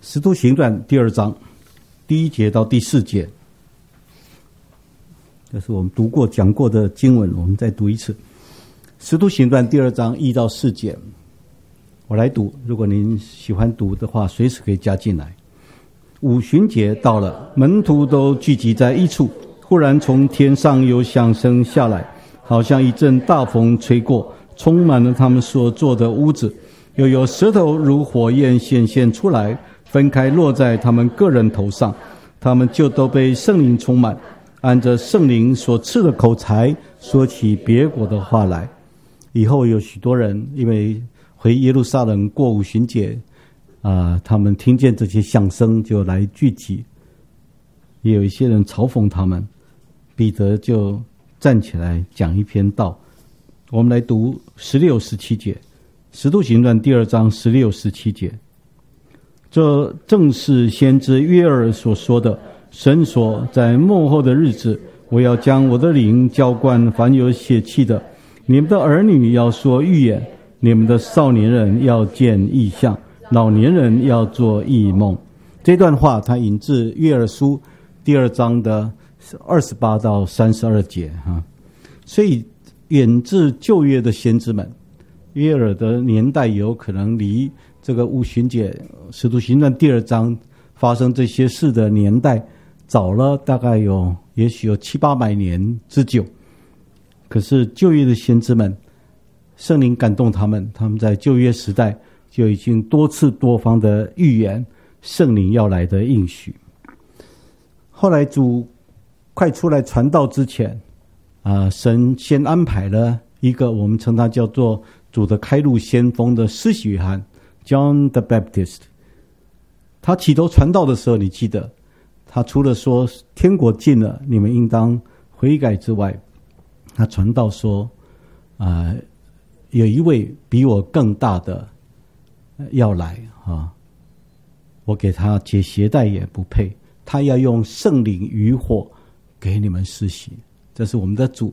使徒行传第2章第1节到第4节，这是我们读过讲过的经文，我们再读一次。使徒行传第2章1到4节，我来读，如果您喜欢读的话，随时可以加进来。五旬节到了，门徒都聚集在一处，忽然从天上有响声下来，好像一阵大风吹过，充满了他们所坐的屋子，又有舌头如火焰显现出来，分开落在他们个人头上，他们就都被圣灵充满，按着圣灵所赐的口才说起别国的话来。以后有许多人因为回耶路撒冷过五旬节他们听见这些响声就来聚集，也有一些人嘲讽他们。彼得就站起来讲一篇道，我们来读16、17节，使徒行传第2章16、17节。这正是先知约珥所说的，神说，在末后的日子，我要将我的灵浇灌凡有血气的，你们的儿女要说预言，你们的少年人要见异象，老年人要做异梦。这段话它引自约珥书第2章的28到32节所以远自旧约的先知们，约珥的年代有可能离这个五旬节使徒行传第2章发生这些事的年代早了大概也许有700-800年之久。可是旧约的先知们，圣灵感动他们在旧约时代就已经多次多方的预言圣灵要来的应许。后来主快出来传道之前神先安排了一个我们称他叫做主的开路先锋的施洗约翰 John the Baptist。 他起头传道的时候，你记得他除了说天国近了，你们应当悔改之外，他传道说有一位比我更大的要来我给他解鞋带也不配，他要用圣灵与火给你们施洗。这是我们的主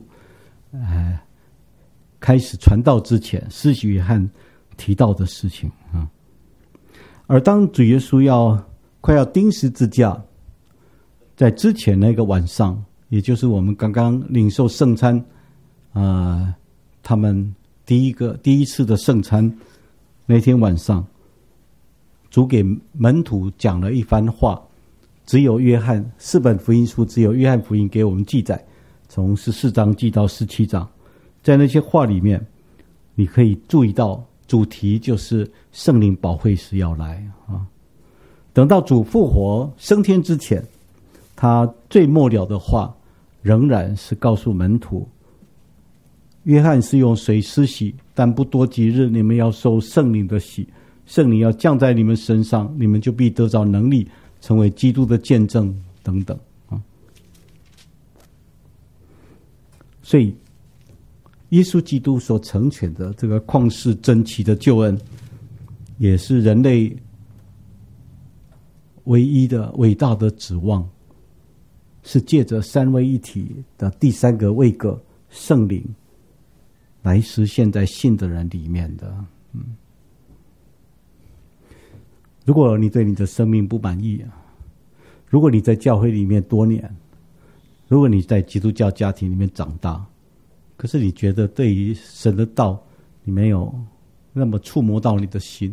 开始传道之前施洗约翰提到的事情而当主耶稣快要钉十字架，在之前那个晚上，也就是我们刚刚领受圣餐他们第一次的圣餐那天晚上，主给门徒讲了一番话，只有约翰4本福音书，只有约翰福音给我们记载，从14章记到17章。在那些话里面，你可以注意到主题就是圣灵保惠师要来等到主复活升天之前，他最末了的话仍然是告诉门徒，约翰是用水施洗，但不多几日你们要受圣灵的洗，圣灵要降在你们身上，你们就必得着能力，成为基督的见证等等所以耶稣基督所成全的这个旷世珍奇的救恩，也是人类唯一的伟大的指望，是借着三位一体的第三个位格圣灵来实现在信的人里面的如果你对你的生命不满意，如果你在教会里面多年，如果你在基督教家庭里面长大，可是你觉得对于神的道你没有那么触摸到你的心，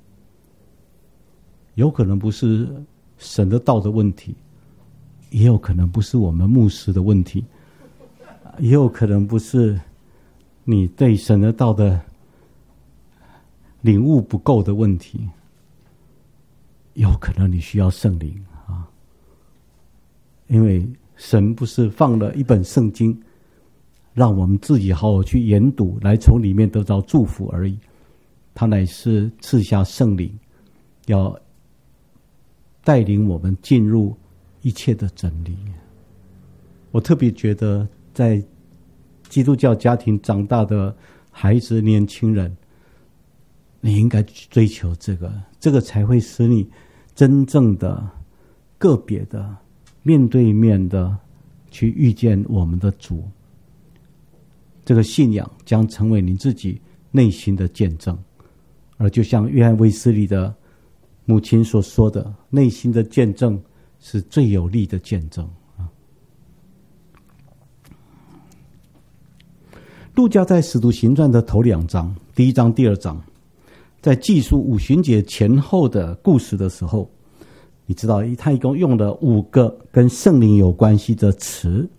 有可能不是神的道的问题，也有可能不是我们牧师的问题，也有可能不是你对神的道的领悟不够的问题，有可能你需要圣灵因为神不是放了一本圣经让我们自己好好去研读，来从里面得到祝福而已，他乃是赐下圣灵，要带领我们进入一切的真理。我特别觉得在基督教家庭长大的孩子年轻人，你应该追求这个才会使你真正的个别的面对面的去遇见我们的主。这个信仰将成为你自己内心的见证，而就像约翰卫斯理的母亲所说的，内心的见证是最有力的见证啊。路加在使徒行传的头2章，第1章、第2章，在记述五旬节前后的故事的时候，你知道他一共用了5个跟圣灵有关系的词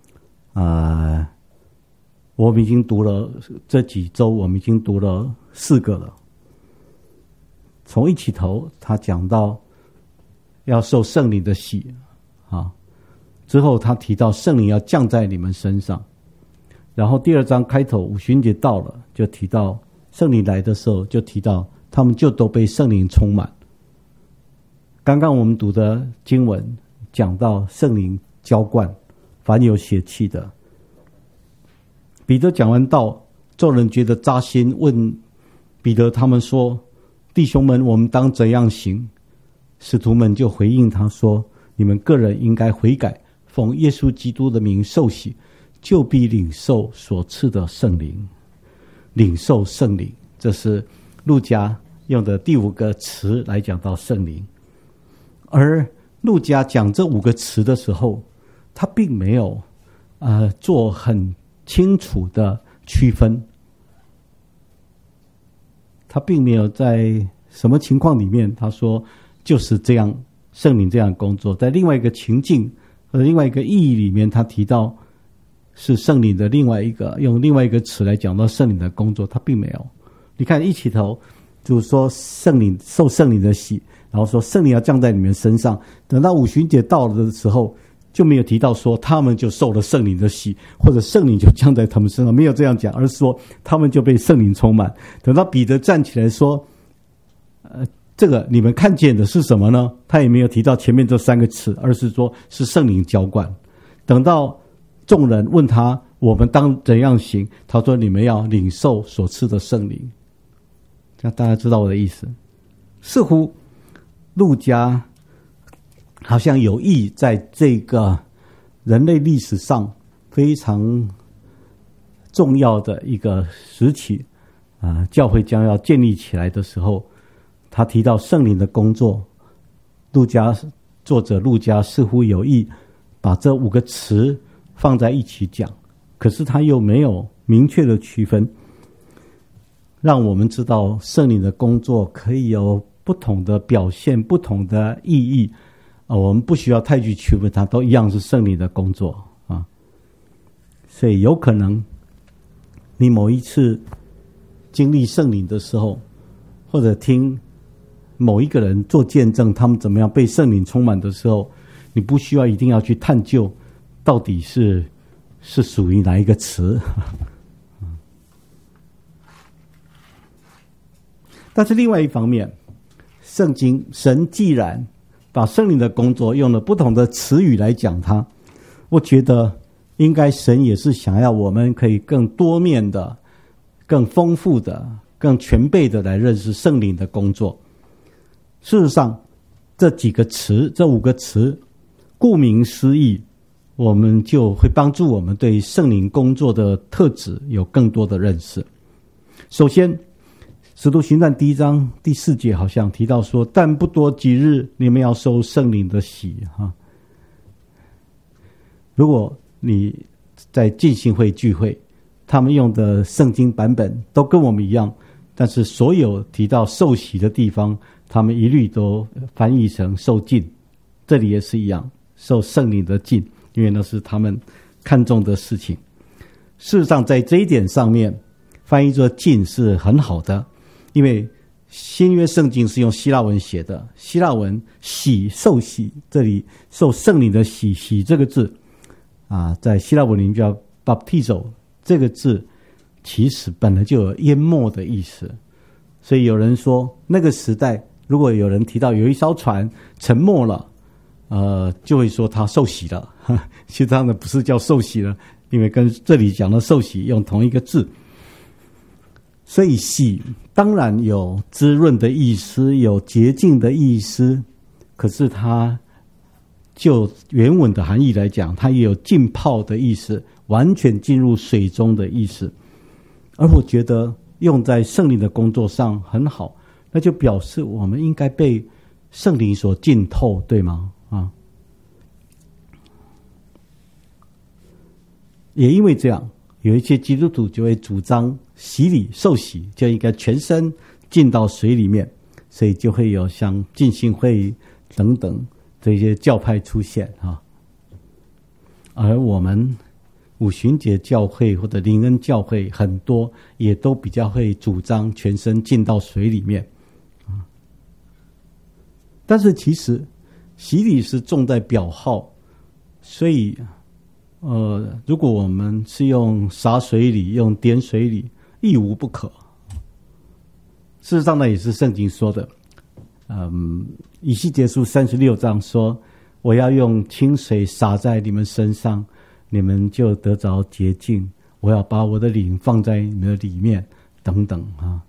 我们已经读了这几周，我们已经读了4个了。从一起头他讲到要受圣灵的洗之后他提到圣灵要降在你们身上，然后第2章开头五旬节到了，就提到圣灵来的时候，就提到他们就都被圣灵充满。刚刚我们读的经文讲到圣灵浇灌凡有血气的。彼得讲完道，众人觉得扎心，问彼得他们说，弟兄们，我们当怎样行？使徒们就回应他说，你们个人应该悔改，奉耶稣基督的名受洗，就必领受所赐的圣灵。领受圣灵，这是路加用的第5个词来讲到圣灵。而路加讲这5个词的时候，他并没有做很清楚的区分，他并没有在什么情况里面他说就是这样，圣灵这样工作，在另外一个情境或者另外一个意义里面，他提到是圣灵的另外一个，用另外一个词来讲到圣灵的工作，他并没有。你看一起头就是说圣灵受圣灵的洗，然后说圣灵要降在你们身上，等到五旬节到了的时候，就没有提到说他们就受了圣灵的洗，或者圣灵就降在他们身上，没有这样讲，而是说他们就被圣灵充满。等到彼得站起来说这个你们看见的是什么呢？他也没有提到前面这3个词，而是说是圣灵浇灌。等到众人问他我们当怎样行，他说你们要领受所赐的圣灵。这样大家知道我的意思。似乎路加好像有意在这个人类历史上非常重要的一个时期教会将要建立起来的时候，他提到圣灵的工作。作者路加似乎有意把这5个词放在一起讲，可是他又没有明确的区分，让我们知道圣灵的工作可以有不同的表现，不同的意义我们不需要太去区分它，都一样是圣灵的工作所以有可能你某一次经历圣灵的时候，或者听某一个人做见证他们怎么样被圣灵充满的时候，你不需要一定要去探究到底是属于哪一个词但是另外一方面，圣经神既然把圣灵的工作用了不同的词语来讲它，我觉得应该神也是想要我们可以更多面的、更丰富的、更全备的来认识圣灵的工作。事实上这几个词，这5个词顾名思义，我们就会帮助我们对圣灵工作的特质有更多的认识。首先使徒行传第1章第4节好像提到说，但不多几日你们要受圣灵的洗如果你在浸信会聚会，他们用的圣经版本都跟我们一样，但是所有提到受洗的地方，他们一律都翻译成受浸。这里也是一样，受圣灵的浸，因为那是他们看重的事情。事实上在这一点上面，翻译作浸是很好的，因为新约圣经是用希腊文写的，希腊文洗受洗，这里受圣灵的洗，洗这个字在希腊文里面叫 baptizo， 这个字其实本来就有淹没的意思。所以有人说那个时代如果有人提到有一艘船沉没了就会说他受洗了其实他们不是叫受洗了，因为跟这里讲的受洗用同一个字。所以洗当然有滋润的意思，有洁净的意思，可是它就原文的含义来讲，它也有浸泡的意思，完全进入水中的意思。而我觉得用在圣灵的工作上很好，那就表示我们应该被圣灵所浸透，对吗？啊，也因为这样，有一些基督徒就会主张洗礼受洗就应该全身浸到水里面，所以就会有像浸信会等等这些教派出现啊。而我们五旬节教会或者灵恩教会很多也都比较会主张全身浸到水里面啊。但是其实洗礼是重在表号，所以如果我们是用洒水礼用点水礼亦无不可。事实上呢，也是圣经说的，以西结书36章说，我要用清水洒在你们身上，你们就得着洁净，我要把我的灵放在你们的里面等等啊。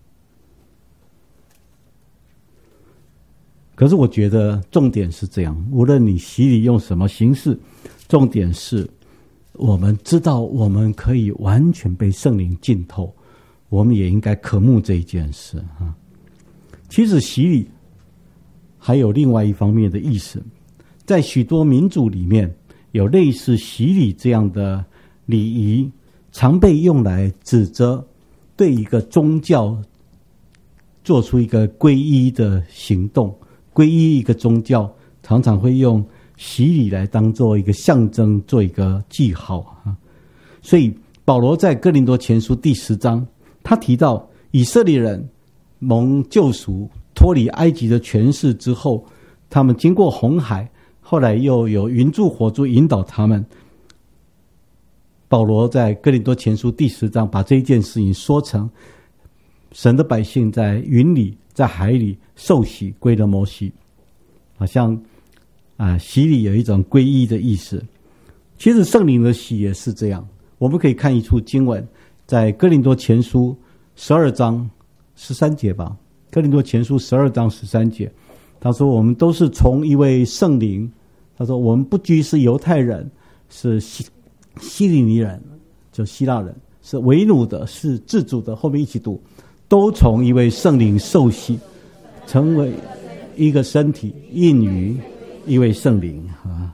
可是我觉得重点是这样，无论你洗礼用什么形式，重点是我们知道我们可以完全被圣灵浸透，我们也应该渴慕这一件事啊。其实洗礼还有另外一方面的意思，在许多民族里面有类似洗礼这样的礼仪，常被用来指责对一个宗教做出一个皈依的行动。皈依一个宗教常常会用洗礼来当做一个象征，做一个记号啊。所以保罗在哥林多前书第10章，他提到以色列人蒙救赎脱离埃及的权势之后，他们经过红海，后来又有云柱火柱引导他们。保罗在哥林多前书第10章把这一件事情说成神的百姓在云里在海里受洗归了摩西，好像洗礼有一种皈依的意思。其实圣灵的洗也是这样，我们可以看一处经文，在哥林多前书12章13节吧，哥林多前书12章13节，他说我们都是从一位圣灵，他说我们不拘是犹太人，是希利尼人，就希腊人，是为奴的，是自主的，后面一起读，都从一位圣灵受洗，成为一个身体，印于一位圣灵啊。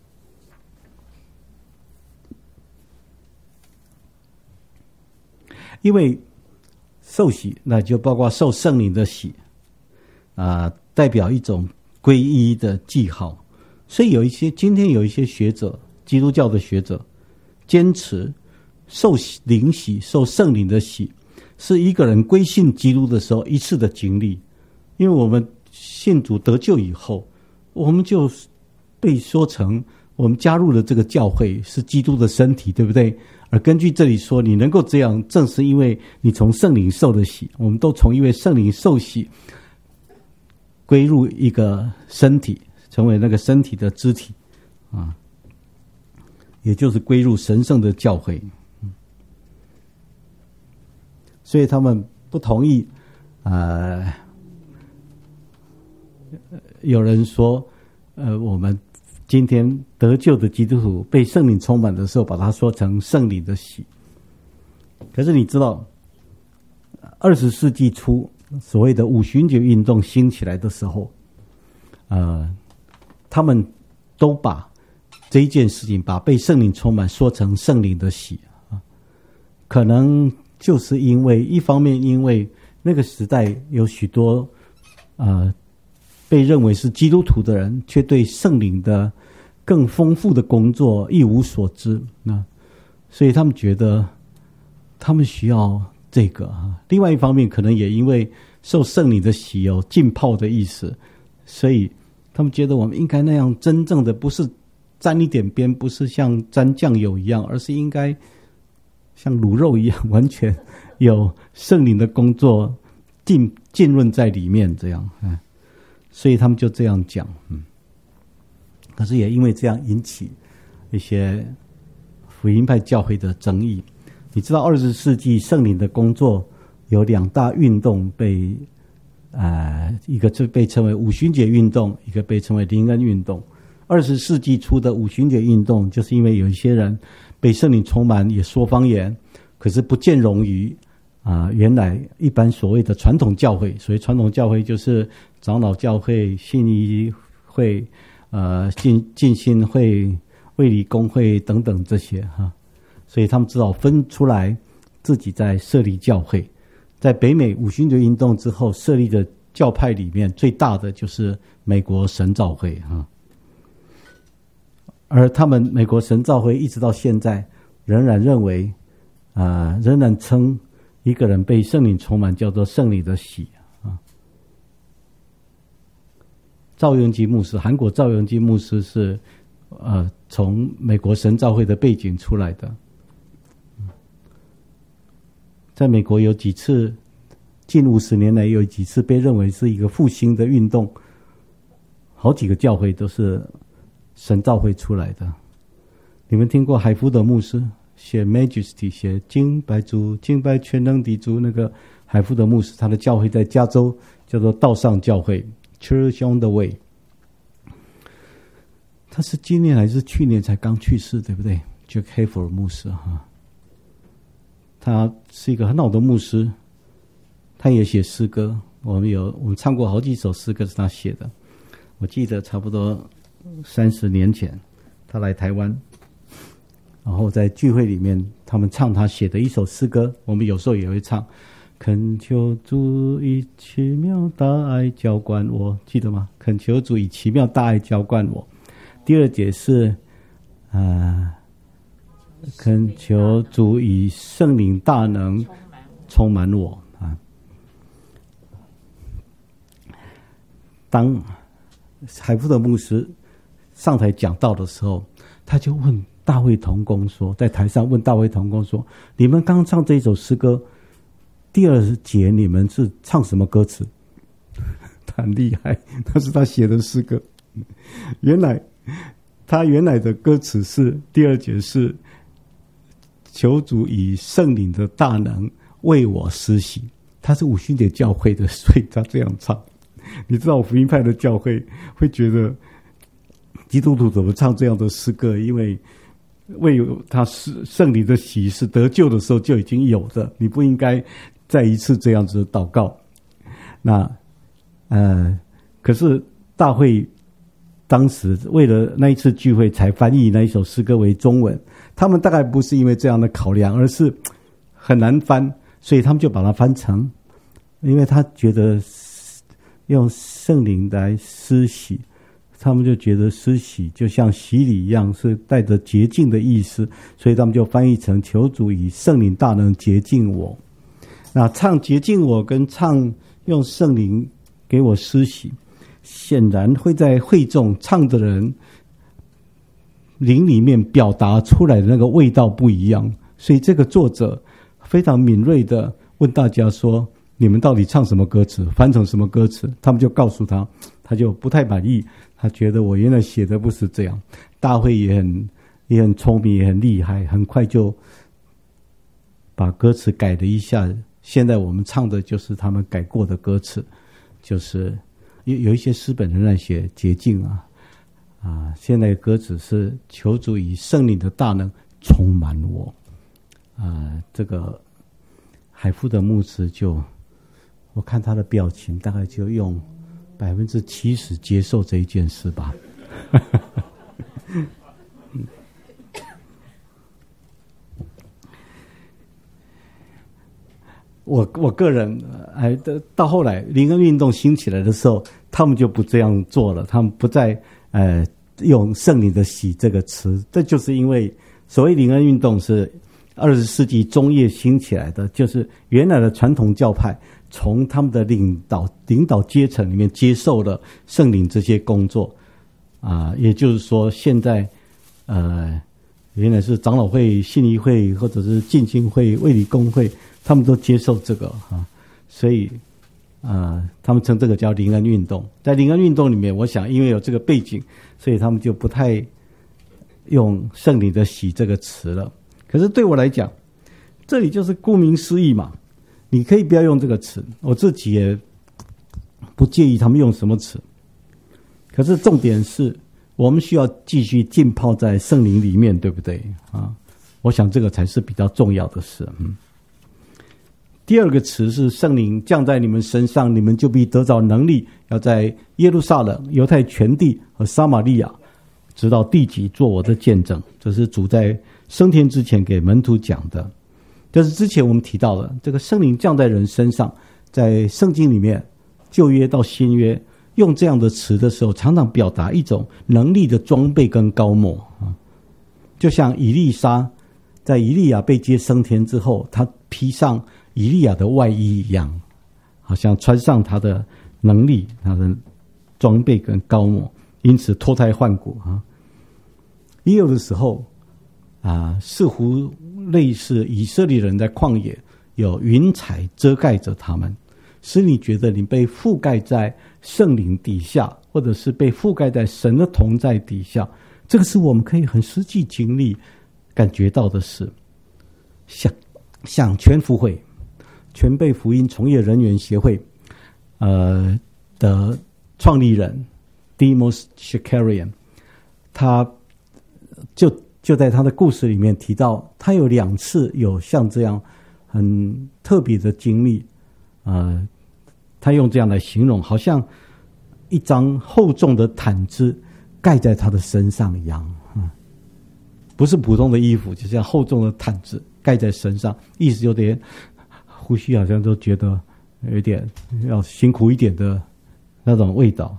因为受洗，那就包括受圣灵的洗代表一种皈依的记号。所以今天有一些学者，基督教的学者坚持受灵洗、受圣灵的洗是一个人归信基督的时候一次的经历。因为我们信主得救以后，我们就被说成我们加入了这个教会，是基督的身体，对不对？而根据这里说，你能够这样，正是因为你从圣灵受的洗。我们都从一位圣灵受洗，归入一个身体，成为那个身体的肢体啊，也就是归入神圣的教会。所以他们不同意有人说我们今天得救的基督徒被圣灵充满的时候，把它说成圣灵的洗。可是你知道20世纪初所谓的五旬节运动兴起来的时候，他们都把这一件事情，把被圣灵充满说成圣灵的洗可能就是因为一方面，因为那个时代有许多被认为是基督徒的人，却对圣灵的更丰富的工作一无所知，所以他们觉得他们需要这个。另外一方面，可能也因为受圣灵的洗有浸泡的意思，所以他们觉得我们应该那样真正的，不是沾一点边，不是像沾酱油一样，而是应该像卤肉一样，完全有圣灵的工作浸润在里面，这样。所以他们就这样讲。可是也因为这样引起一些福音派教会的争议。你知道20世纪圣灵的工作有2大运动被一个就被称为五旬节运动，一个被称为灵恩运动。20世纪初的五旬节运动，就是因为有一些人被圣灵充满，也说方言，可是不见容于原来一般所谓的传统教会。所谓传统教会，就是长老教会、信义会、浸信会、卫理公会等等这些哈，所以他们只好分出来自己在设立教会。在北美五旬节运动之后设立的教派里面，最大的就是美国神召会哈。而他们美国神召会一直到现在仍然认为仍然称一个人被圣灵充满叫做圣灵的喜啊。赵永基牧师，韩国赵永基牧师是从美国神召会的背景出来的。在美国有几次近50年来有几次被认为是一个复兴的运动，好几个教会都是神召会出来的。你们听过海福德牧师写 Majesty 写敬拜主敬拜全能的主，那个海福德牧师他的教会在加州叫做道上教会 Church on the Way。 他是今年还是去年才刚去世对不对？ Jack Hayford 牧师哈，他是一个很好的牧师，他也写诗歌，我们唱过好几首诗歌是他写的。我记得差不多30年前他来台湾，然后在聚会里面他们唱他写的一首诗歌，我们有时候也会唱，恳求主以奇妙大爱浇灌我，记得吗？恳求主以奇妙大爱浇灌我。第二节是恳求主以圣灵大能充满我啊。当海福德牧师上台讲道的时候，他就问大卫同工说，在台上问大卫同工说，你们刚唱这一首诗歌第二节你们是唱什么歌词？他很厉害，那是他写的诗歌。他原来的歌词是第二节是求主以圣灵的大能为我施洗。他是五旬节教会的，所以他这样唱。你知道福音派的教会会觉得基督徒怎么唱这样的诗歌，因为为他圣灵的喜是得救的时候就已经有的，你不应该再一次这样子祷告。那可是大会当时为了那一次聚会才翻译那一首诗歌为中文，他们大概不是因为这样的考量，而是很难翻，所以他们就把它翻成，因为他觉得用圣灵来施洗，他们就觉得施洗就像洗礼一样是带着洁净的意思，所以他们就翻译成求主以圣灵大能洁净我。那唱洁净我跟唱用圣灵给我施洗，显然会在会众唱的人灵里面表达出来的那个味道不一样，所以这个作者非常敏锐的问大家说，你们到底唱什么歌词，翻成什么歌词？他们就告诉他，他就不太满意，他觉得我原来写的不是这样。大会也很聪明，也很厉害，很快就把歌词改了一下。现在我们唱的就是他们改过的歌词，就是有一些诗本仍然写洁净现在的歌词是求主以圣灵的大能充满我这个海福德牧师就，我看他的表情大概就用70%接受这一件事吧。我个人到后来灵恩运动兴起来的时候，他们就不这样做了，他们不再用圣灵的喜这个词。这就是因为所谓灵恩运动是20世纪中叶兴起来的，就是原来的传统教派从他们的领导阶层里面接受了圣灵这些工作也就是说现在原来是长老会、信义会或者是浸信会、卫理公会，他们都接受这个所以他们称这个叫灵恩运动。在灵恩运动里面，我想因为有这个背景，所以他们就不太用圣灵的喜这个词了。可是对我来讲，这里就是顾名思义嘛，你可以不要用这个词，我自己也不介意他们用什么词。可是重点是我们需要继续浸泡在圣灵里面，对不对我想这个才是比较重要的事。 第二个词是圣灵降在你们身上，你们就必得着能力，要在耶路撒冷、犹太全地和撒玛利亚直到地极做我的见证。这是主在升天之前给门徒讲的。这是之前我们提到的，这个圣灵降在人身上，在圣经里面旧约到新约用这样的词的时候，常常表达一种能力的装备跟高莫啊，就像以利沙在以利亚被接升天之后，他披上以利亚的外衣一样，好像穿上他的能力、他的装备跟高莫，因此脱胎换骨啊。也有的时候似乎类似以色列人在旷野有云彩遮盖着他们，使你觉得你被覆盖在圣灵底下，或者是被覆盖在神的同在底下。这个是我们可以很实际经历感觉到的事。像全福会全备福音从业人员协会的创立人 Demos Shakarian， 他就在他的故事里面提到，他有2次有像这样很特别的经历，他用这样来形容，好像一张厚重的毯子盖在他的身上一样，不是普通的衣服，就像厚重的毯子盖在身上，意思有点呼吸好像都觉得有点要辛苦一点的那种味道。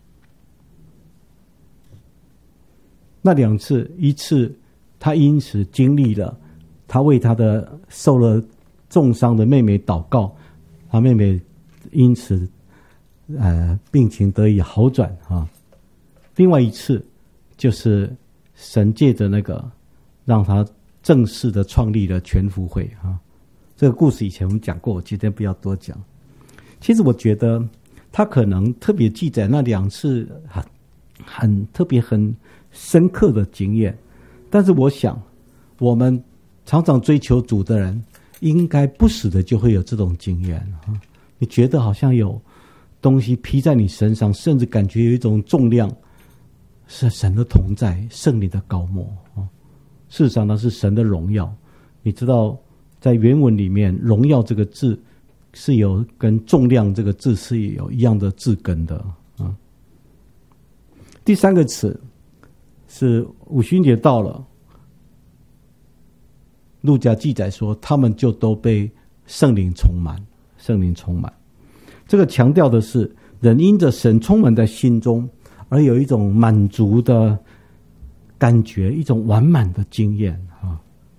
那2次，一次他因此经历了，他为他的受了重伤的妹妹祷告，他妹妹因此病情得以好转啊。另外一次就是神借着那个让他正式的创立了全福会啊。这个故事以前我们讲过，我今天不要多讲。其实我觉得他可能特别记载那2次很特别很深刻的经验，但是我想我们常常追求主的人应该不时的就会有这种经验啊。你觉得好像有东西披在你身上，甚至感觉有一种重量，是神的同在，圣灵的高莫啊。事实上那是神的荣耀。你知道在原文里面荣耀这个字是有跟重量这个字是有一样的字根的啊。第3个词是五旬节到了，路加记载说他们就都被圣灵充满。圣灵充满这个强调的是人因着神充满在心中而有一种满足的感觉，一种完满的经验啊。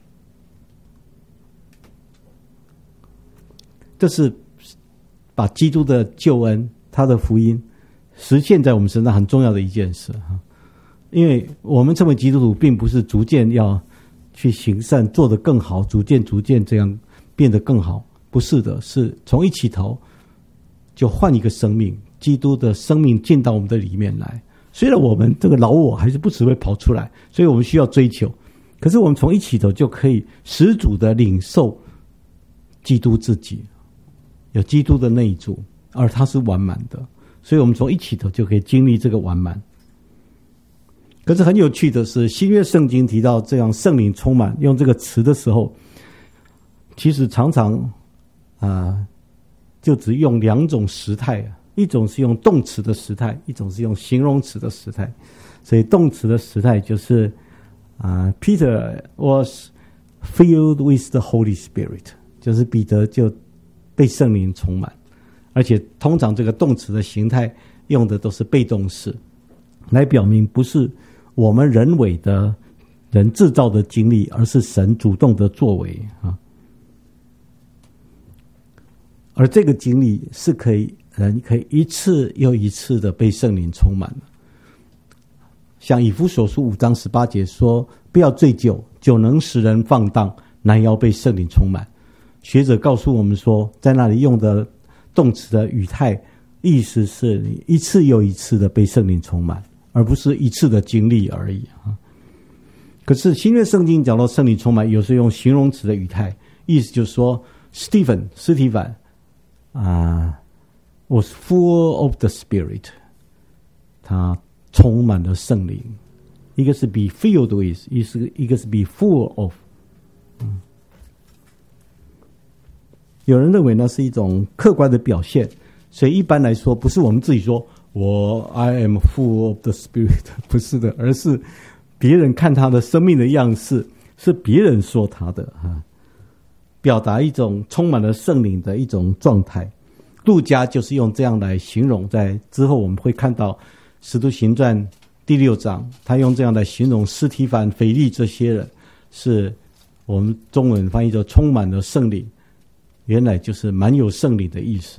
这是把基督的救恩，他的福音实现在我们身上很重要的一件事啊。因为我们成为基督徒并不是逐渐要去行善做得更好，逐渐这样变得更好，不是的，是从一起头就换一个生命，基督的生命进到我们的里面来。虽然我们这个老我还是不时会跑出来，所以我们需要追求，可是我们从一起头就可以十足的领受基督自己，有基督的内住，而他是完满的，所以我们从一起头就可以经历这个完满。可是很有趣的是，新约圣经提到这样圣灵充满用这个词的时候，其实常常就只用2种时态，一种是用动词的时态，一种是用形容词的时态。所以动词的时态就是Peter was filled with the Holy Spirit， 就是彼得就被圣灵充满，而且通常这个动词的形态用的都是被动式，来表明不是我们人为的人制造的经历，而是神主动的作为啊。而这个经历是人可以一次又一次的被圣灵充满的。像以弗所书5章18节说，不要醉酒，酒能使人放荡，乃要被圣灵充满。学者告诉我们说，在那里用的动词的语态意思是你一次又一次的被圣灵充满，而不是一次的经历而已啊。可是新约圣经讲到圣灵充满，有时候用形容词的语态，意思就是说斯提凡was full of the Spirit， 他充满了圣灵。一个是 be filled with， 一个是 be full of。 有人认为那是一种客观的表现，所以一般来说不是我们自己说我 I am full of the Spirit， 不是的，而是别人看他的生命的样式，是别人说他的表达一种充满了圣灵的一种状态。路加就是用这样来形容，在之后我们会看到使徒行传第6章，他用这样来形容司提反、腓利这些人，是我们中文翻译作充满了圣灵，原来就是满有圣灵的意思。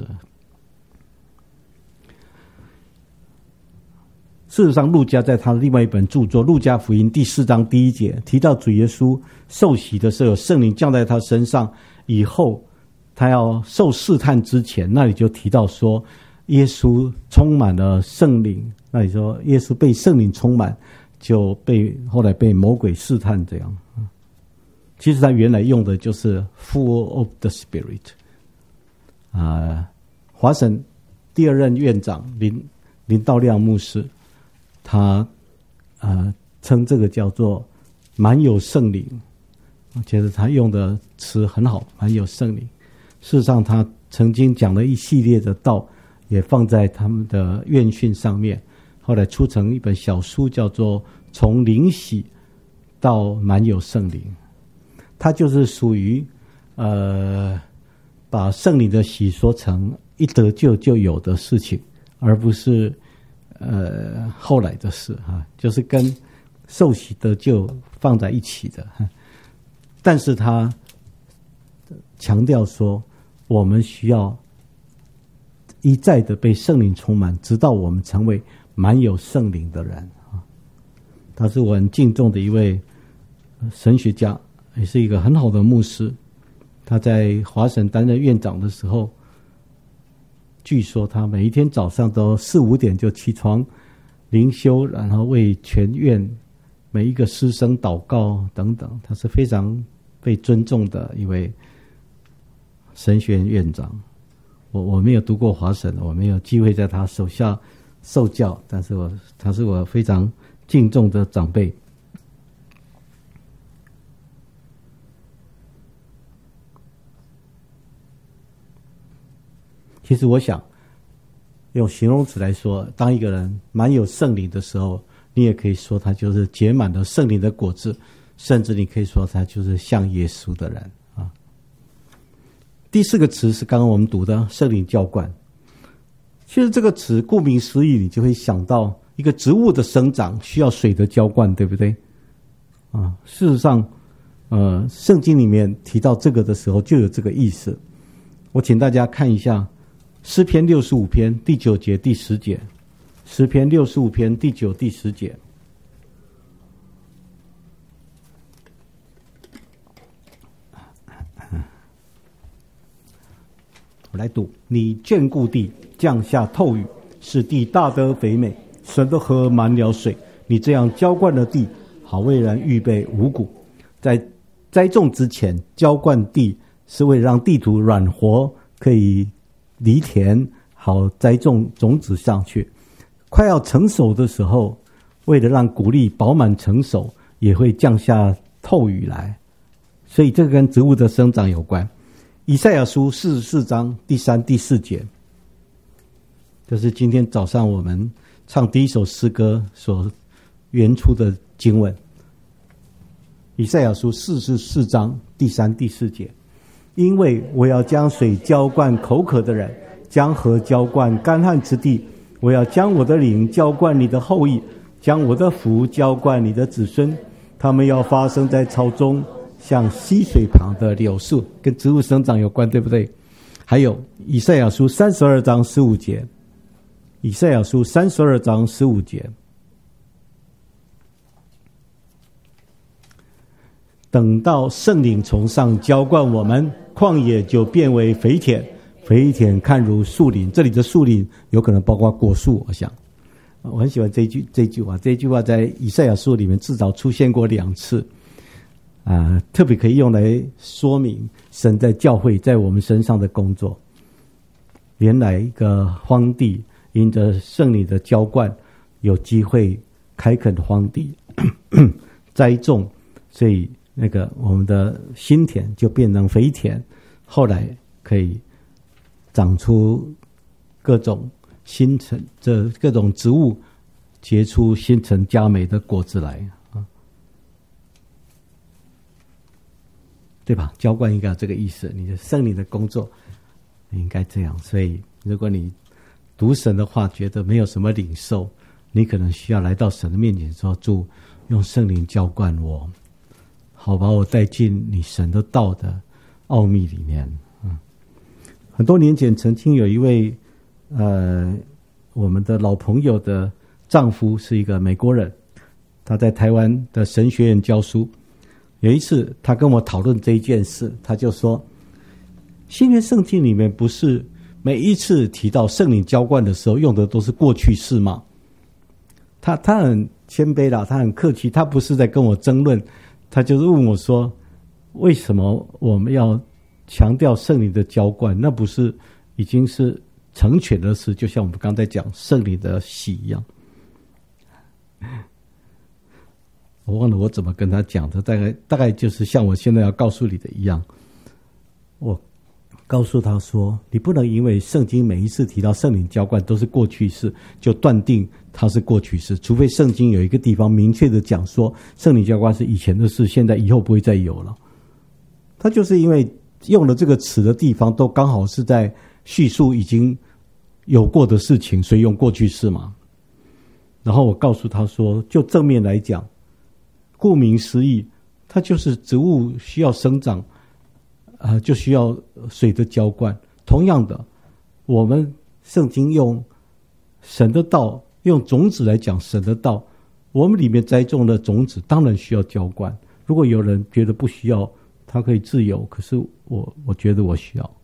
事实上，路加在他的另外一本著作《路加福音》第4章第1节提到主耶稣受洗的时候，有圣灵降在他身上，以后他要受试探之前，那里就提到说耶稣充满了圣灵，那里说耶稣被圣灵充满，就后来被魔鬼试探这样。其实他原来用的就是 full of the Spirit。华神第2任院长林道亮牧师，他称这个叫做满有圣灵，我觉得他用的词很好，满有圣灵。事实上他曾经讲了一系列的道，也放在他们的院训上面，后来出成一本小书，叫做从灵洗到满有圣灵。他就是属于把圣灵的洗说成一得救就有的事情，而不是后来的事就是跟受洗得救放在一起的。但是他强调说，我们需要一再的被圣灵充满，直到我们成为满有圣灵的人。他是我很敬重的一位神学家，也是一个很好的牧师。他在华神担任院长的时候，据说他每一天早上都4、5点就起床灵修，然后为全院每一个师生祷告等等。他是非常被尊重的一位神学院院长。我没有读过华神，我没有机会在他手下受教，但是他是我非常敬重的长辈。其实我想用形容词来说，当一个人满有圣灵的时候，你也可以说他就是结满了圣灵的果子，甚至你可以说他就是像耶稣的人啊。第4个词是刚刚我们读的圣灵浇灌。其实这个词顾名思义，你就会想到一个植物的生长需要水的浇灌，对不对事实上圣经里面提到这个的时候就有这个意思。我请大家看一下诗篇65篇第9节第10节，诗篇65篇第9、第10节。我来读：你眷顾地，降下透雨，使地大得肥美，神的河满了水。你这样浇灌了地，好为人预备五谷。在栽种之前，浇灌地是为了让地土软和，可以犁田，好栽种种子上去。快要成熟的时候，为了让谷粒饱满成熟，也会降下透雨来。所以这个跟植物的生长有关。以赛亚书44章第3、第4节，这是今天早上我们唱第一首诗歌所原出的经文。以赛亚书44章第3、第4节，因为我要将水浇灌口渴的人，将河浇灌干旱之地。我要将我的灵浇灌你的后裔，将我的福浇灌你的子孙。他们要发生在草中，像溪水旁的柳树，跟植物生长有关，对不对？还有以赛亚书32章15节，以赛亚书32章15节，等到圣灵从上浇灌我们，旷野就变为肥田，肥田看如树林。这里的树林有可能包括果树，我想我很喜欢这句话。这句话在以赛亚书里面至少出现过2次特别可以用来说明神在教会在我们身上的工作。原来一个荒地因着圣灵的浇灌，有机会开垦荒地栽种，所以那个我们的新田就变成肥田，后来可以长出各种新陈，这各种植物结出新陈佳美的果子来啊，对吧？浇灌应该有这个意思，你的圣灵的工作你应该这样。所以如果你读神的话觉得没有什么领受，你可能需要来到神的面前说，主用圣灵浇灌我，好把我带进你神的道的奥秘里面。很多年前曾经有一位我们的老朋友的丈夫是一个美国人，他在台湾的神学院教书。有一次他跟我讨论这一件事，他就说新约圣经里面不是每一次提到圣灵浇灌的时候用的都是过去式吗？他很谦卑啦，他很客气，他不是在跟我争论，他就是问我说为什么我们要强调圣灵的浇灌？那不是已经是成全的事，就像我们刚才讲圣灵的洗一样。我忘了我怎么跟他讲的，大概就是像我现在要告诉你的一样。我告诉他说，你不能因为圣经每一次提到圣灵浇灌都是过去式，就断定它是过去式，除非圣经有一个地方明确的讲说圣灵浇灌是以前的事，现在以后不会再有了。他就是因为用了这个词的地方都刚好是在叙述已经有过的事情，所以用过去式嘛。然后我告诉他说，就正面来讲，顾名思义，它就是植物需要生长就需要水的浇灌。同样的，我们圣经用神的道，用种子来讲神的道，我们里面栽种的种子当然需要浇灌。如果有人觉得不需要，他可以自由，可是我觉得我需要。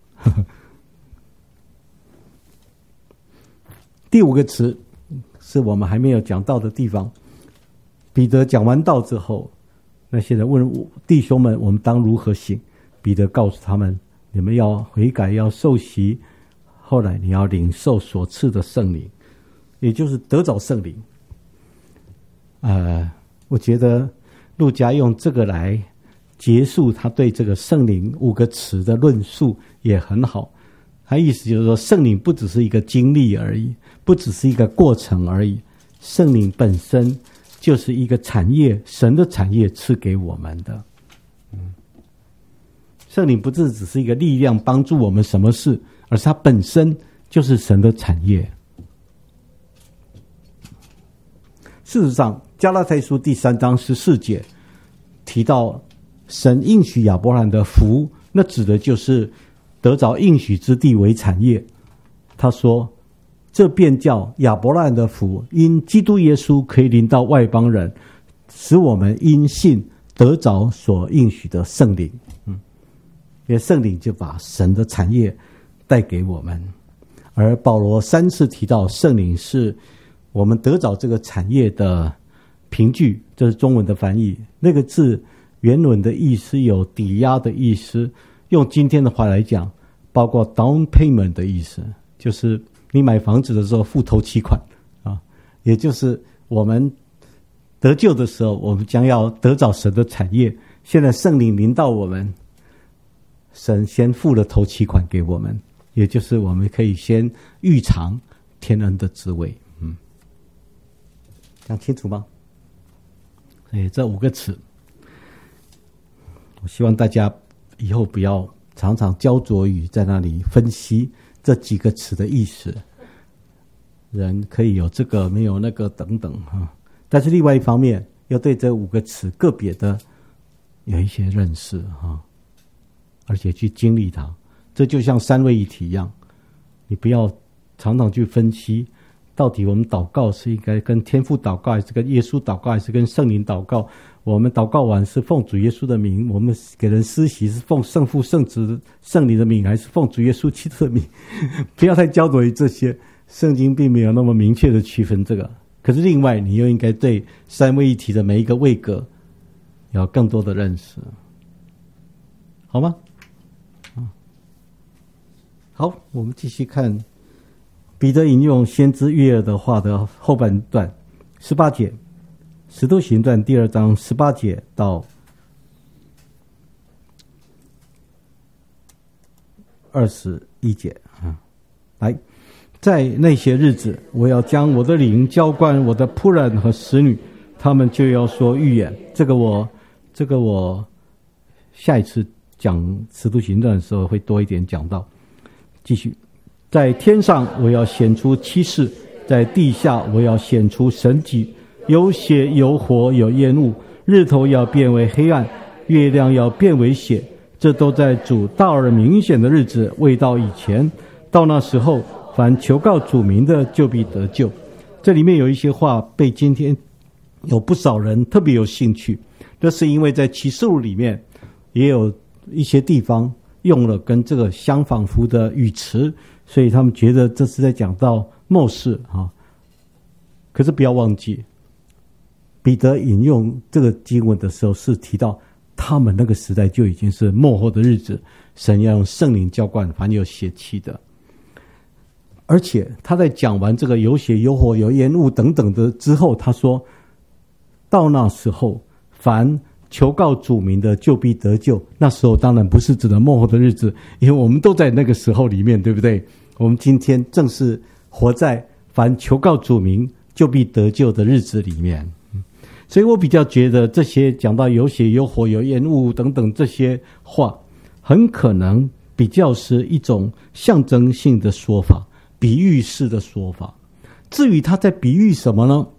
第五个词是我们还没有讲到的地方。彼得讲完道之后，那些人问弟兄们，我们当如何行？彼得告诉他们，你们要悔改，要受洗，后来你要领受所赐的圣灵，也就是得着圣灵。我觉得路加用这个来结束他对这个圣灵5个词的论述也很好。他意思就是说，圣灵不只是一个经历而已，不只是一个过程而已，圣灵本身就是一个产业，神的产业赐给我们的。圣灵不是只是一个力量帮助我们什么事，而是它本身就是神的产业。事实上，加拉太书第3章14节提到神应许亚伯兰的福，那指的就是得着应许之地为产业。他说，这便叫亚伯兰的福，因基督耶稣可以临到外邦人，使我们因信得着所应许的圣灵。因为圣灵就把神的产业带给我们。而保罗3次提到圣灵是我们得着这个产业的凭据，这是中文的翻译。那个字原文的意思有抵押的意思，用今天的话来讲，包括 down payment 的意思，就是你买房子的时候付头期款也就是我们得救的时候，我们将要得着神的产业。现在圣灵临到我们，神先付了头期款给我们，也就是我们可以先预尝天恩的滋味。讲清楚吗？这5个词，我希望大家以后不要常常焦灼于在那里分析这几个词的意思。人可以有这个没有那个等等但是另外一方面要对这5个词个别的有一些认识而且去经历它。这就像3位一体一样，你不要常常去分析到底我们祷告是应该跟天父祷告，还是跟耶稣祷告，还是跟圣灵祷告。我们祷告完是奉主耶稣的名，我们给人施洗是奉圣父圣子圣灵的名，还是奉主耶稣基督的名。不要太焦灼于这些，圣经并没有那么明确的区分这个。可是另外你又应该对3位一体的每一个位格有更多的认识，好吗？好，我们继续看彼得引用先知约珥的话的后半段18节，使徒行传第2章18节到 21节啊，来，在那些日子，我要将我的灵浇灌我的仆人和使女，他们就要说预言。这个我下一次讲使徒行传的时候会多一点讲到。继续，在天上我要显出奇事，在地下我要显出神迹，有血有火有烟雾，日头要变为黑暗，月亮要变为血，这都在主大而明显的日子未到以前。到那时候，凡求告主名的就必得救。这里面有一些话被今天有不少人特别有兴趣，这是因为在启示录里面也有一些地方用了跟这个相仿佛的语词，所以他们觉得这是在讲到末世啊。可是不要忘记，彼得引用这个经文的时候是提到他们那个时代就已经是末后的日子，神要用圣灵浇灌凡有血气的。而且他在讲完这个有血有火有烟雾等等的之后，他说到那时候，凡求告主名的就必得救。那时候当然不是指的末后的日子，因为我们都在那个时候里面，对不对？我们今天正是活在凡求告主名就必得救的日子里面。所以我比较觉得这些讲到有血有火有烟雾等等这些话，很可能比较是一种象征性的说法，比喻式的说法。至于他在比喻什么呢？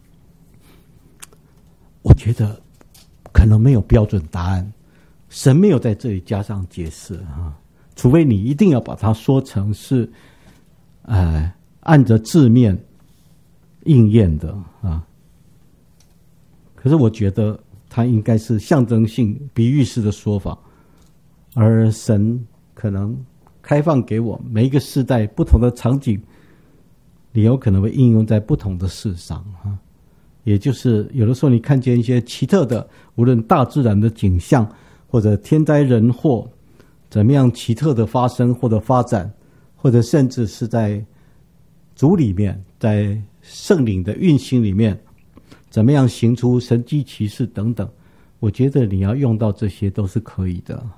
我觉得可能没有标准答案，神没有在这里加上解释啊，除非你一定要把它说成是按着字面应验的啊。可是我觉得它应该是象征性比喻式的说法，而神可能开放给我每一个世代不同的场景，你有可能会应用在不同的事上啊。也就是有的时候你看见一些奇特的，无论大自然的景象，或者天灾人祸怎么样奇特的发生或者发展，或者甚至是在主里面，在圣灵的运行里面怎么样行出神迹奇事等等，我觉得你要用到这些都是可以的。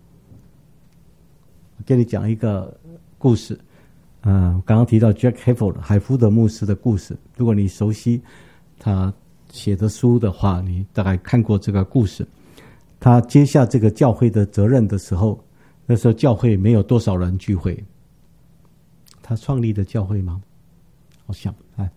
我跟你讲一个故事，刚刚提到 Jack Hayford 海福德牧师的故事，如果你熟悉他写的书的话，你大概看过这个故事。他接下这个教会的责任的时候，那时候教会没有多少人聚会。他创立的教会吗？好像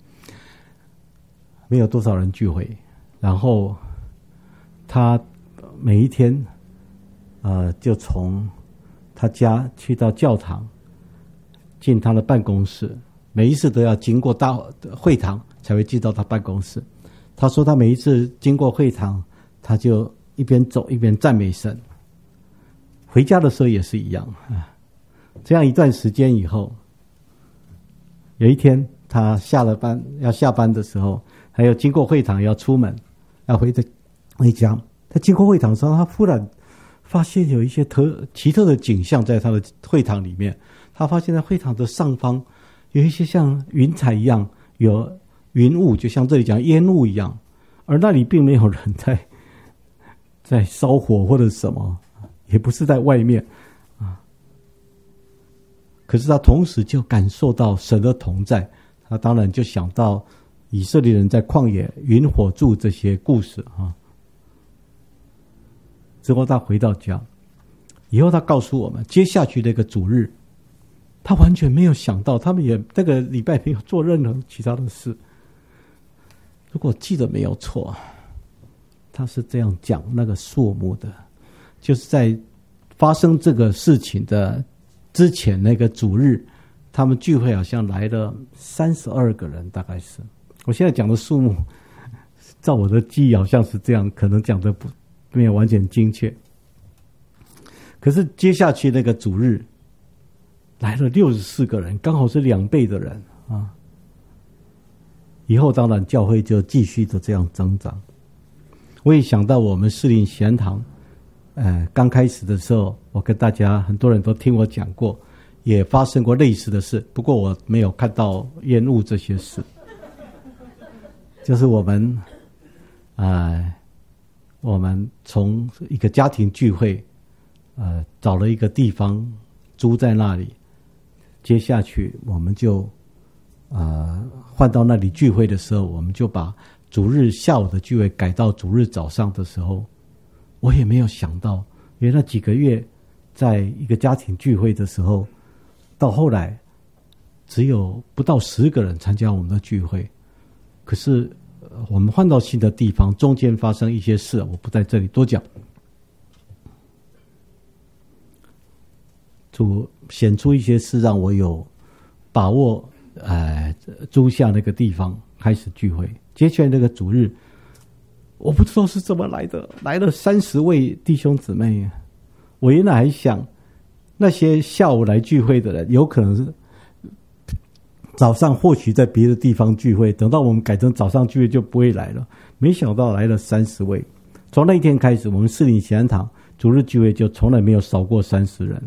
没有多少人聚会。然后他每一天就从他家去到教堂，进他的办公室，每一次都要经过大会堂才会进到他办公室。他说他每一次经过会堂，他就一边走一边赞美神。回家的时候也是一样。这样一段时间以后，有一天他要下班的时候，还有经过会堂要出门要回家，他经过会堂的时候，他忽然发现有一些奇特的景象在他的会堂里面。他发现在会堂的上方有一些像云彩一样有云雾，就像这里讲烟雾一样，而那里并没有人在烧火或者什么，也不是在外面可是他同时就感受到神的同在。他当然就想到以色列人在旷野云火柱这些故事之后他回到家以后，他告诉我们接下去那个主日，他完全没有想到，他们也这个礼拜没有做任何其他的事。如果记得没有错，他是这样讲那个数目的，就是在发生这个事情的之前那个主日，他们聚会好像来了32个人，大概是。我现在讲的数目，照我的记忆好像是这样，可能讲的没有完全精确。可是接下去那个主日来了64个人，刚好是2倍的人以后当然教会就继续的这样增长。我也想到我们士林贤堂刚开始的时候，我跟大家很多人都听我讲过，也发生过类似的事，不过我没有看到烟雾这些事。就是我们从一个家庭聚会找了一个地方租在那里。接下去我们就换到那里聚会的时候，我们就把主日下午的聚会改到主日早上的时候，我也没有想到，因为那几个月在一个家庭聚会的时候，到后来只有不到10个人参加我们的聚会。可是我们换到新的地方，中间发生一些事，我不在这里多讲。主显出一些事，让我有把握，租下那个地方开始聚会。接下来那个主日，我不知道是怎么来的，来了30位弟兄姊妹。我原来还想，那些下午来聚会的人，有可能是早上或许在别的地方聚会，等到我们改成早上聚会就不会来了。没想到来了30位。从那一天开始，我们士林喜安堂主日聚会就从来没有少过30人。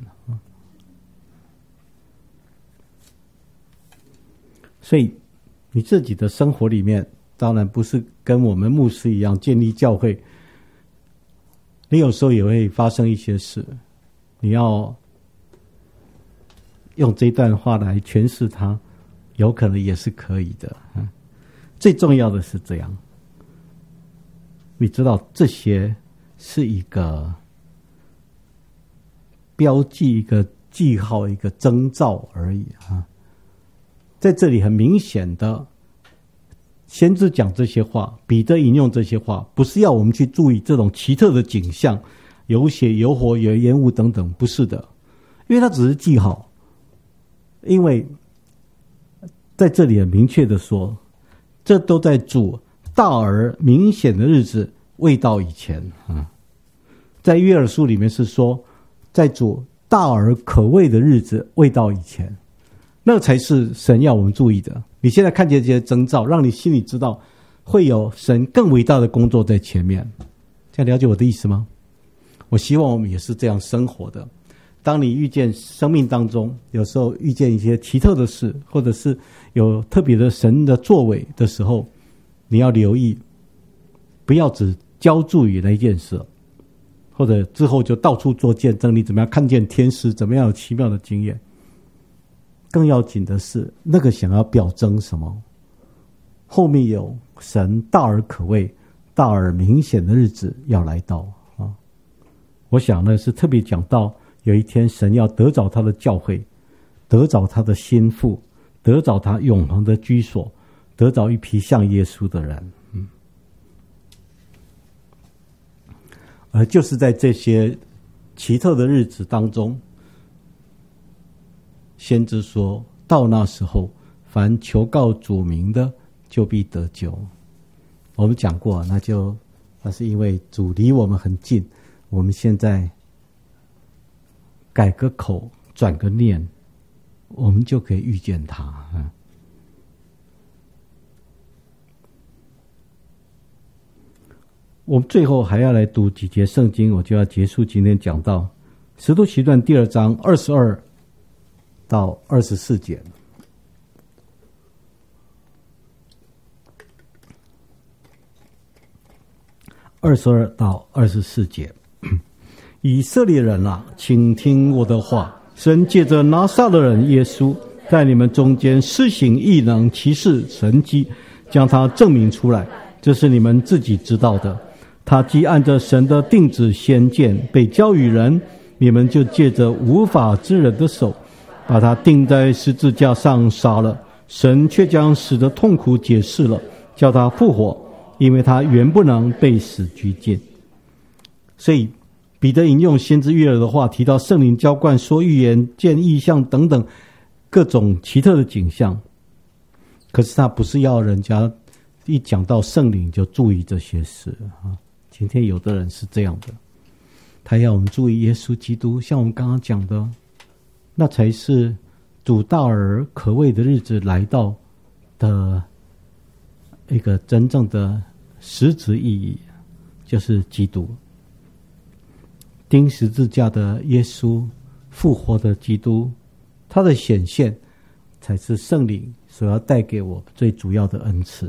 所以你自己的生活里面，当然不是跟我们牧师一样建立教会，你有时候也会发生一些事，你要用这段话来诠释它，有可能也是可以的。最重要的是这样，你知道这些是一个标记，一个记号，一个征兆而已啊。在这里很明显的，先知讲这些话，彼得引用这些话，不是要我们去注意这种奇特的景象，有血有火有烟雾等等，不是的，因为它只是记号。因为在这里很明确的说，这都在主大而明显的日子未到以前啊。在约珥书里面是说，在主大而可畏的日子未到以前，那才是神要我们注意的。你现在看见这些征兆，让你心里知道会有神更伟大的工作在前面。这样了解我的意思吗？我希望我们也是这样生活的。当你遇见生命当中有时候遇见一些奇特的事，或者是有特别的神的作为的时候，你要留意，不要只浇注于那一件事，或者之后就到处做见证，你怎么样看见天使，怎么样有奇妙的经验。更要紧的是，那个想要表征什么，后面有神大而可畏、大而明显的日子要来到啊！我想呢，是特别讲到有一天神要得着他的教会，得着他的心腹，得着他永恒的居所，得着一批像耶稣的人。而就是在这些奇特的日子当中，先知说到那时候，凡求告主名的，就必得救。我们讲过，那是因为主离我们很近，我们现在改个口，转个念，我们就可以遇见他。我们最后还要来读几节圣经，我就要结束今天讲到《使徒行传》第2章22到24节。22到24节，以色列人啊，请听我的话，神借着拿撒勒人耶稣，在你们中间施行异能、奇事、神迹，将他证明出来，这是你们自己知道的。他既按着神的定旨先见被交与人，你们就借着无法之人的手，把他钉在十字架上杀了。神却将死的痛苦解释了，叫他复活，因为他原不能被死拘禁。所以彼得引用先知约珥的话，提到圣灵浇灌、说预言、见异象等等各种奇特的景象。可是他不是要人家一讲到圣灵就注意这些事啊。今天有的人是这样的，他要我们注意耶稣基督，像我们刚刚讲的，那才是主大而可畏的日子来到的一个真正的实质意义，就是基督钉十字架的耶稣，复活的基督，他的显现才是圣灵所要带给我最主要的恩赐。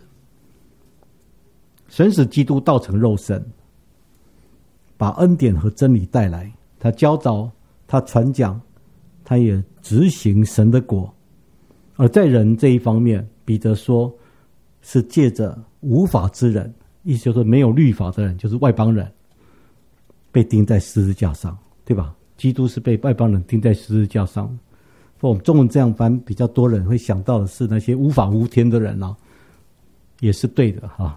神使基督道成肉身，把恩典和真理带来，他教导，他传讲， 他也执行神的国。而在人这一方面，彼得说是借着无法之人，意思就是没有律法的人，就是外邦人，被钉在十字架上，对吧？基督是被外邦人钉在十字架上。我们中文这样翻，比较多人会想到的是那些无法无天的人啊，也是对的哈。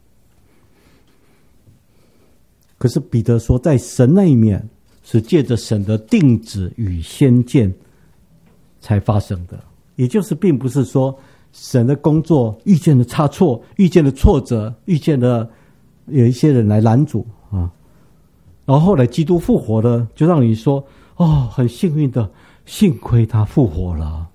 可是彼得说，在神那一面是借着神的定旨与先见才发生的，也就是并不是说神的工作遇见了差错，遇见了挫折，遇见了有一些人来拦阻啊，然后后来基督复活了，就让你说哦，很幸运的，幸亏他复活了。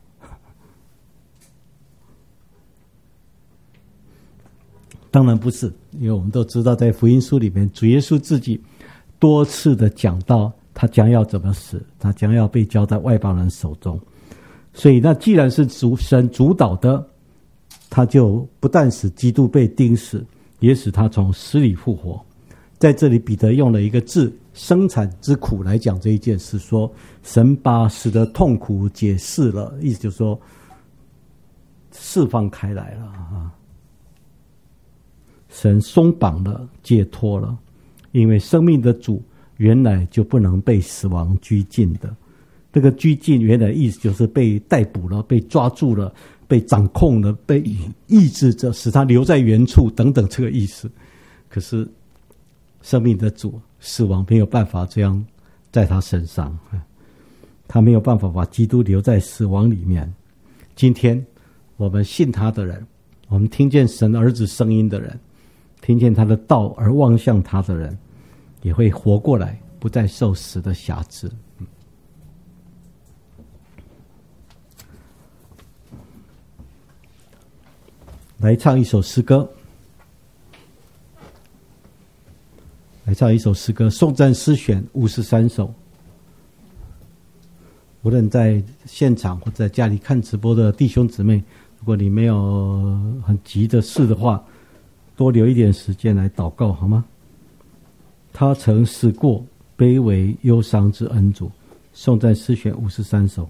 当然不是，因为我们都知道在福音书里面，主耶稣自己多次的讲到他将要怎么死，他将要被交在外邦人手中。所以那既然是神主导的，他就不但使基督被钉死，也使他从死里复活。在这里彼得用了一个字，生产之苦来讲这一件事，说神把死的痛苦解释了，意思就是说释放开来了啊。神松绑了，解脱了，因为生命的主原来就不能被死亡拘禁的。这个拘禁原来意思就是被逮捕了，被抓住了，被掌控了，被抑制着，使他留在原处等等，这个意思。可是生命的主，死亡没有办法这样在他身上，他没有办法把基督留在死亡里面。今天我们信他的人，我们听见神儿子声音的人，听见他的道而望向他的人，也会活过来，不再受死的辖制。来唱一首诗歌，颂赞诗选53首。无论在现场或在家里看直播的弟兄姊妹，如果你没有很急的事的话，多留一点时间来祷告好吗？他曾死过卑微忧伤之恩主，颂赞诗选53首。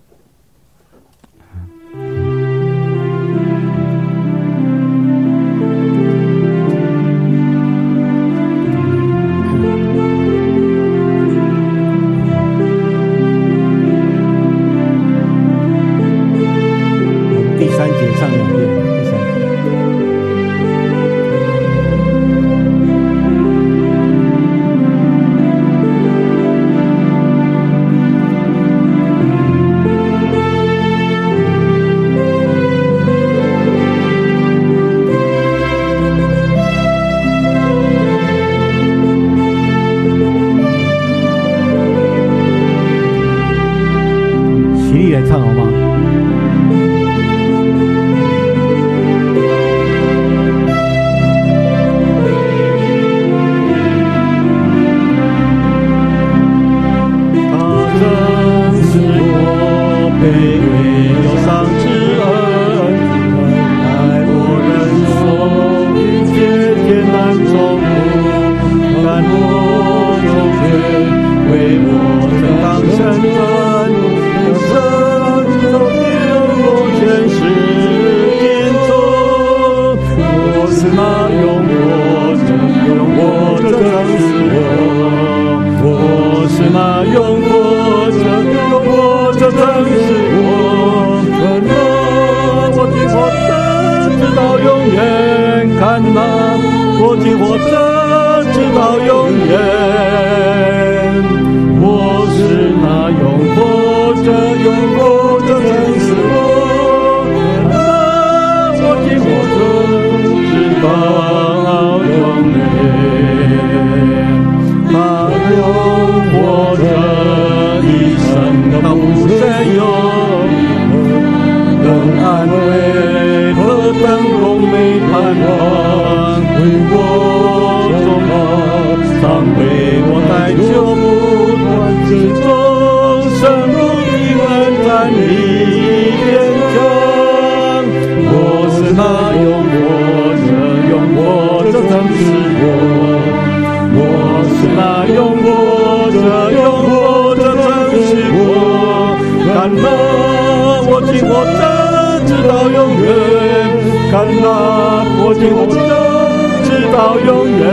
看哪，我听我真直到永远，看哪，我听我真直到永远。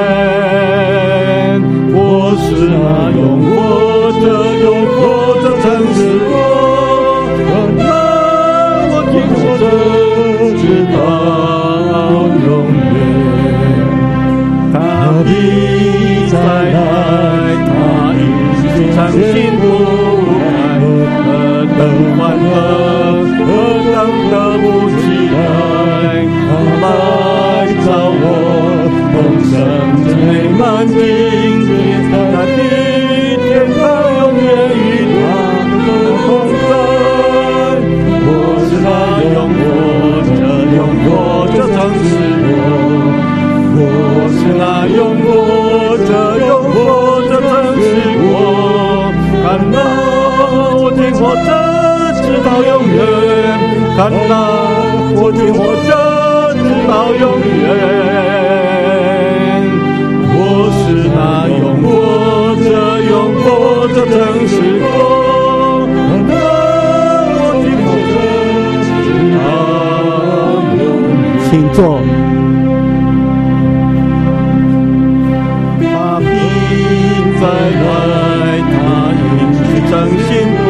我是那永活着诚实我，看哪，我听我真直到永远。他必再来，他应许常心不改，何等欢乐，何等的不期待，他来找我，丰盛最满境界，那的天堂永远与他同在。我是那永活着诚实我，我是那永活着诚实我，看哪，我听我真直到永远，看哪，我听我真直到永远。我是那永活着诚实我，看哪，我听我真直到永远。 请坐。 他必再来，他应许诚心。